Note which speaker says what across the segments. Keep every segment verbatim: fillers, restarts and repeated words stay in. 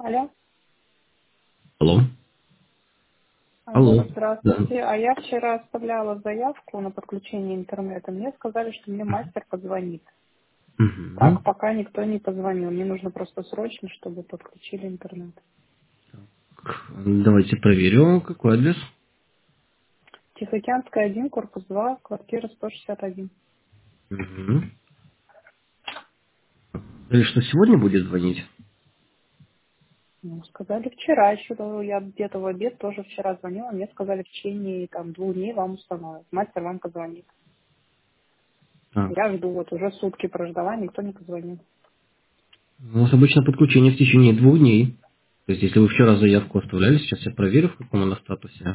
Speaker 1: Алло,
Speaker 2: Алло.
Speaker 1: алло,
Speaker 2: Алло. Да.
Speaker 1: здравствуйте. А я вчера оставляла заявку на подключение интернета. Мне сказали, что мне мастер позвонит. Так,
Speaker 2: Мгм.
Speaker 1: пока никто не позвонил. Мне нужно просто срочно, чтобы подключили интернет.
Speaker 2: Давайте проверю, какой адрес.
Speaker 1: Тихоокеанская, один, корпус два, квартира сто шестьдесят один.
Speaker 2: Мгм. Или что, сегодня будет звонить?
Speaker 1: Ну, сказали вчера еще, да, я где-то в обед тоже вчера звонила. Мне сказали, в течение там двух дней вам установят. Мастер вам позвонит.
Speaker 2: Так.
Speaker 1: Я жду, вот уже сутки прождала, никто не позвонил.
Speaker 2: У нас обычно подключение в течение двух дней. То есть, если вы вчера заявку оставляли, сейчас я проверю, в каком она статусе.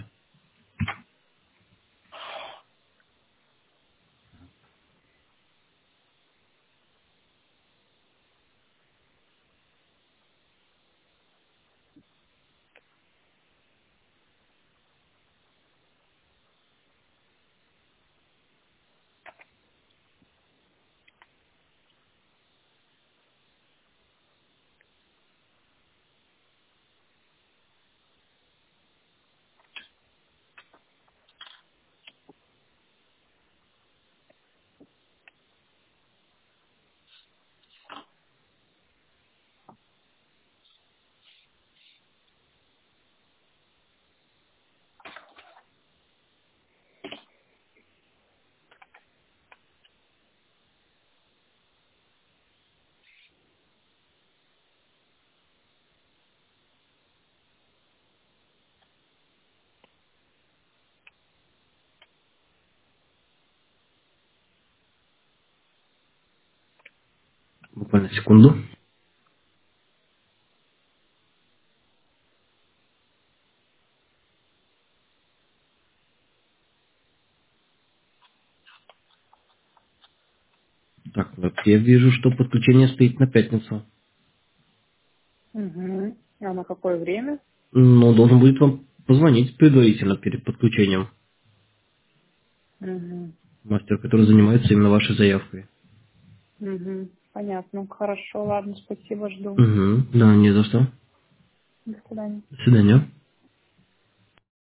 Speaker 2: Буквально секунду. Так, вот я вижу, что подключение стоит на пятницу.
Speaker 1: Угу. А на какое время?
Speaker 2: Но должен будет вам позвонить предварительно перед подключением.
Speaker 1: Угу.
Speaker 2: Мастер, который занимается именно вашей заявкой.
Speaker 1: Угу. Понятно. Хорошо, ладно, спасибо, жду.
Speaker 2: Угу. Да, не за что.
Speaker 1: До свидания.
Speaker 2: До свидания.